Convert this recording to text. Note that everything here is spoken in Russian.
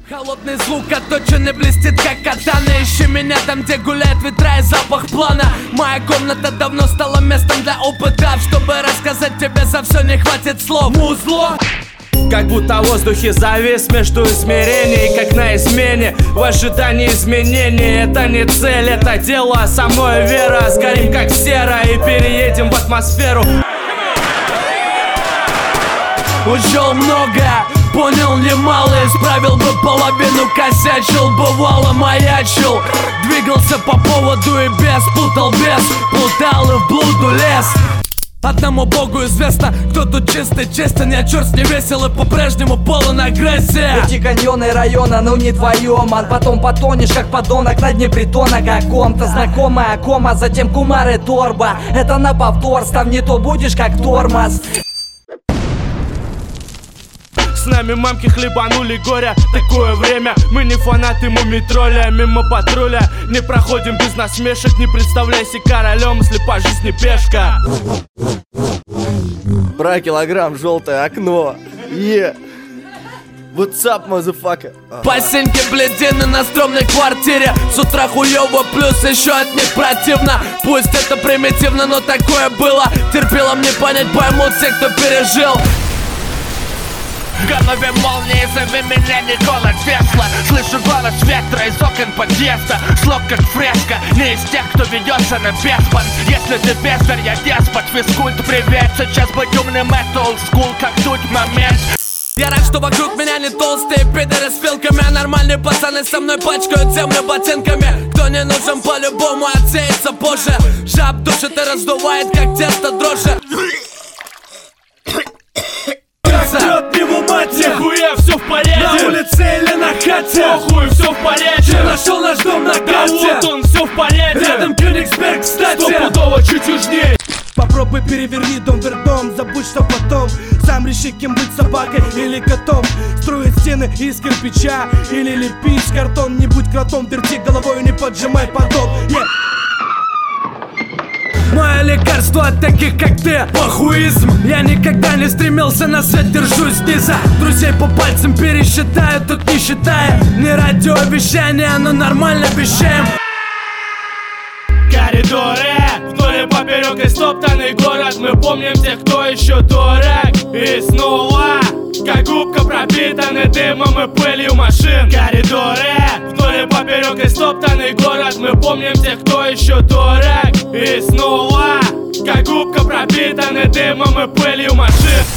Холодный звук отточенный блестит как катана. Ищи меня там, где гуляет ветра и запах плана. Моя комната давно стала местом для опытов. Чтобы рассказать тебе за все не хватит слов. Музло. Как будто в воздухе завис между измерений, как на измене, в ожидании изменений. Это не цель, это дело, со мной вера. Сгорим как сера и переедем в атмосферу. Ушел много, понял немало, исправил бы половину, косячил, бывало маячил. Двигался по поводу и без, путал без, плутал и в блуду лез. Одному богу известно, кто тут чистый, честен. Я черт не весел и по-прежнему полон агрессии. Эти каньоны района, ну не твоем. А потом потонешь, как подонок на дне притона каком-то. Знакомая кома, затем кумар и торба. Это на повтор, став не то будешь как тормоз. С нами мамки хлебанули горя. Такое время, мы не фанаты мумитроля. Мимо патруля не проходим без насмешек. Не представляйся королем, если по жизни пешка. Бра, килограмм, желтое окно. What's up, motherfucker? По синьке бледины на стрёмной квартире. С утра хуёво, плюс еще от них противно. Пусть это примитивно, но такое было. Терпело мне понять, поймут все, кто пережил. В голове молнии, зови меня Никола Тесла. Слышу голос ветра из окон подъезда. Слог как фреска, не из тех, кто ведется на беспон. Если ты бездарь, я деспот. Физкульт, привет, сейчас быть умным, это олдскул, как тут момент. Я рад, что вокруг меня не толстые пидоры с вилками, а нормальные пацаны со мной пачкают землю ботинками. Кто не нужен по-любому отсеется позже. Жаб душит и раздувает, как тесто дрожжи. Нихуя, все в порядке. На улице или на хате, похуй, все в порядке. я нашел наш дом на карте. Да вот он, все в порядке. Рядом Кёнигсберг, кстати. Стопудово чуть южнее. Попробуй переверни дом вверх дом, забудь, что потом. Сам реши, кем быть, собакой или котом. Строить стены из кирпича или лепить картон. Не будь кротом, верти головой, не поджимай подол. Мое лекарство от таких, как ты, похуизм. Я никогда не стремился на свет, держусь низа. Друзей по пальцам пересчитаю, тут не считая. Не радиовещание, но нормально вещаем. Коридоры, вдоль и поперек и стоптанный город. Мы помним тех, кто еще дорог. И снова, как губка, пропитаны дымом и пылью машин. Коридоры, вдоль и поперек и стоптанный город. Мы помним тех, кто еще дорог. И снова, как губка, пропитаны дымом и пылью машин.